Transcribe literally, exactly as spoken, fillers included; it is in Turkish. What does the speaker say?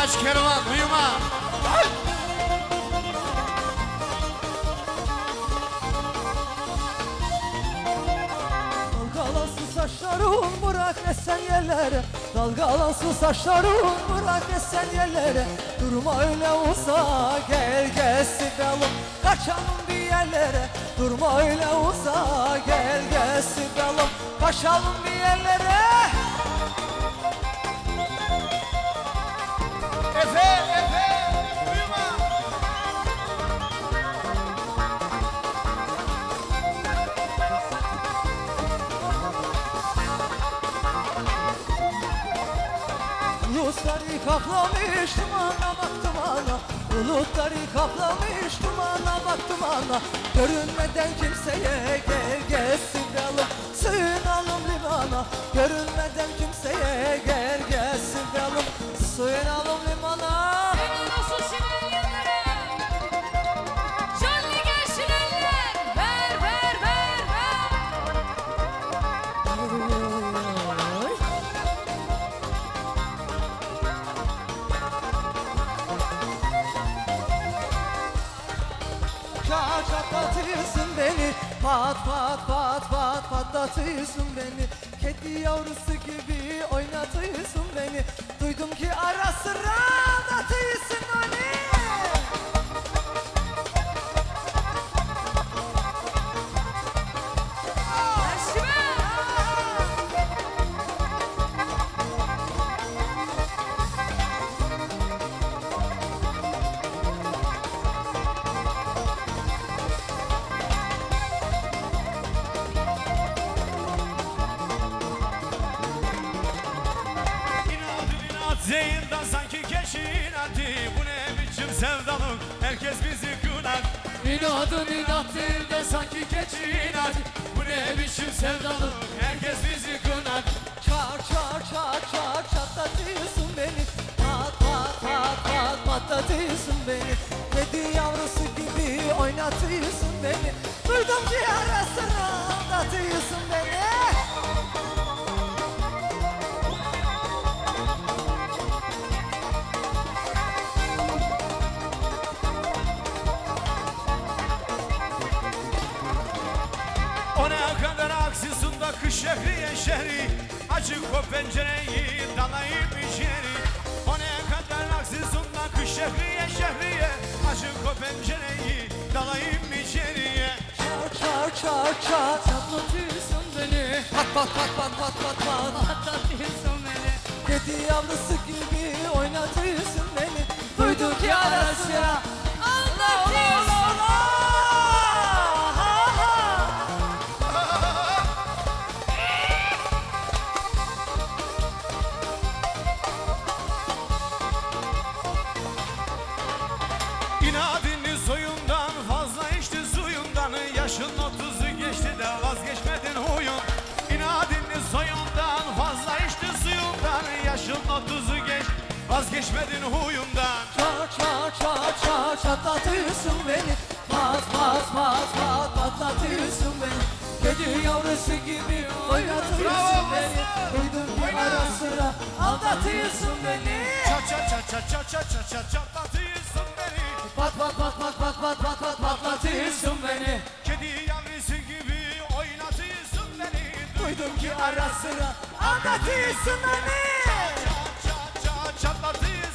kaç kervan uyuma. Dalgalansın saçların bırak esen yerlere, dalgalansın saçların bırak esen yerlere. Durma öyle uza gel gel Sibel'im, kaçalım bir yerlere. Durma öyle uza gel gel Sibel'im, kaçalım bir yerlere. Efe, Efe, uyuma. Bulutları kaplamış dumana baktım ana, bulutları kaplamış dumana baktım ana. Görünmeden kimseye gel gel Sibel'im, sığınalım limana. Görünmeden kimseye gel gel Sibel'im, sığınalım limana. Senin olsun şirinlere. Canlı gel şirinler. Ver ver ver ver. Çat çatlatıyorsun beni, pat pat pat pat patlatıyorsun beni. Kedi yavrusu gibi oynatıyorsun beni. Duydum ki ara sıra anlatıyorsun beni. Zeyin'den sanki keçin atı. Bu ne biçim sevdalık, herkes bizi kınar. İnadın inattır da sanki keçin atı. Bu ne biçim sevdalık, herkes bizi kınar. Çar çar çar çar çatlatıyorsun beni, pat pat pat pat patlatıyorsun beni. Kedi yavrusu gibi oynatıyorsun beni. Duydum ki ara sıra anlatıyorsun beni. O ne kadar haksızsın da kış şehriye şehri. Açık o pencereyi dalayım içeri. O ne kadar haksızsın da kış şehriye şehriye. Açık o pencereyi dalayım içeriye. Çar çar çar çar Çatlatıyorsun beni, pat pat pat pat pat pat pat. patlatıyorsun beni. Kedi yavrusu gibi oynatıyorsun beni. Duydum ki ara sıra Anlatıyorsun. İnadını soyundan fazla içti suyundan. Yaşın otuzu geçti de vazgeçmedin huyun. İnadını soyundan fazla içti suyundan. Yaşın otuzu geç vazgeçmedin huyundan. Çar çar çar çar çatlatıyorsun beni, pat pat pat pat patlatıyorsun beni. Kedi yavrusu gibi oynatıyorsun beni. Duydum ki ara sıra aldatıyorsun beni. Çat çat çat çat çat çat çat çat çatlatıyorsun beni. Pat pat pat pat pat pat pat pat patlatıyorsun beni. Kedi yavrusu gibi oynatıyorsun beni. Duydum ki ara sıra aldatıyorsun beni. Çat çat çat çatlatıyorsun